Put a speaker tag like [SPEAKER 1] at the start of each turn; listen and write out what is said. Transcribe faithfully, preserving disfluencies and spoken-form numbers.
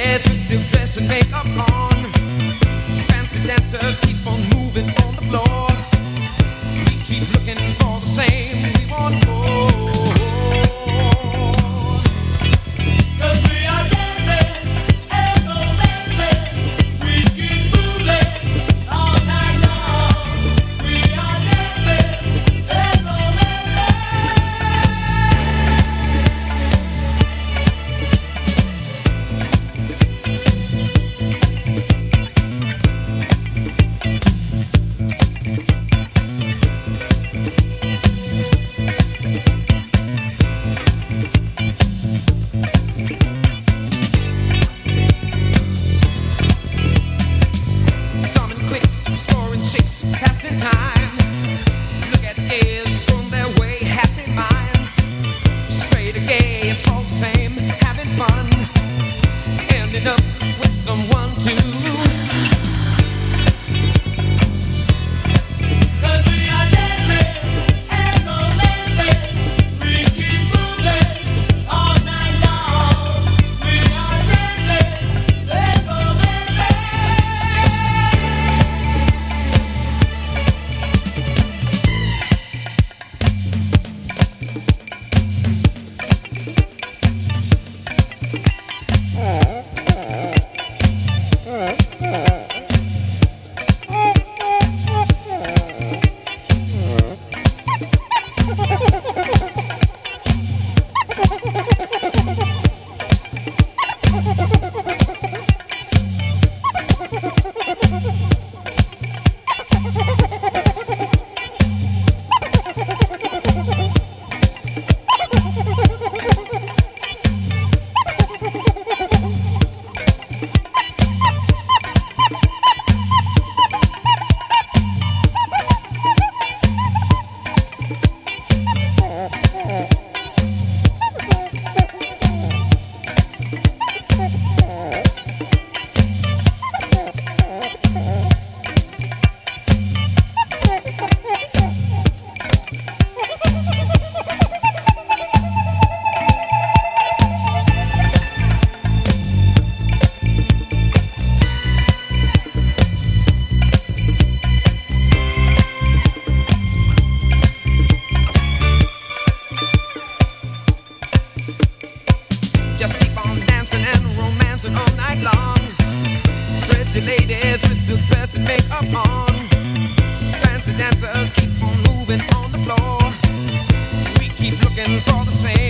[SPEAKER 1] ladies with silk dress and makeup on. Fancy dancers keep on moving on the floor. We keep looking for the same. We want more. 'Cause we are dancing and romancing. We keep moving all night long. We are dancing and romancing. Scoring chicks, passing time. Look at the gays going their way, happy minds. Straight or gay, it's all the same, having fun. Ending up with someone too. 'Cause we are dancing and romancing. We keep moving all night long. We are dancing and romancing. Just keep on dancing and romancing all night long. Pretty ladies with silk dress and makeup on. Fancy dancers keep on moving on the floor. We keep looking for the same.